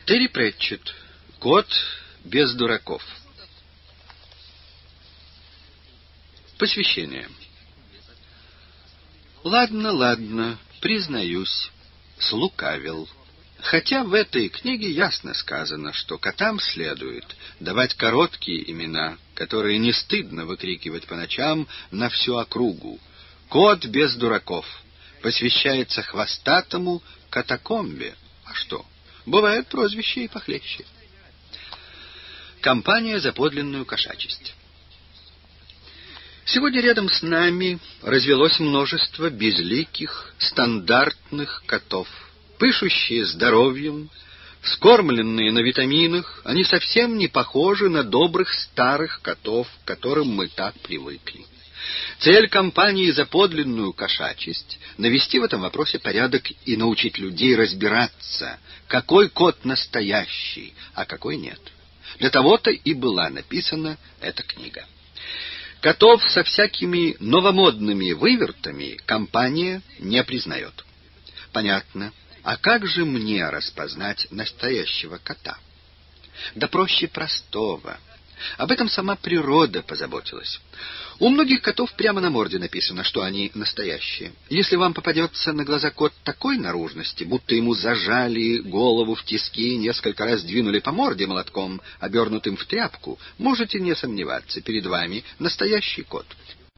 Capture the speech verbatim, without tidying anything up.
Терри Претчетт. Кот без дураков. Посвящение. Ладно, ладно, признаюсь, слукавил. Хотя в этой книге ясно сказано, что котам следует давать короткие имена, которые не стыдно выкрикивать по ночам на всю округу. Кот без дураков посвящается хвостатому катакомбе. А что? Бывают прозвища и похлеще. Компания за подлинную кошачесть. Сегодня рядом с нами развелось множество безликих, стандартных котов. Пышущие здоровьем, скормленные на витаминах, они совсем не похожи на добрых старых котов, к которым мы так привыкли. Цель компании за подлинную кошачесть — навести в этом вопросе порядок и научить людей разбираться, какой кот настоящий, а какой нет. Для того-то и была написана эта книга. Котов со всякими новомодными вывертами компания не признает. Понятно. А как же мне распознать настоящего кота? Да проще простого. Об этом сама природа позаботилась. У многих котов прямо на морде написано, что они настоящие. Если вам попадется на глаза кот такой наружности, будто ему зажали голову в тиски и несколько раз двинули по морде молотком, обернутым в тряпку, можете не сомневаться, перед вами настоящий кот.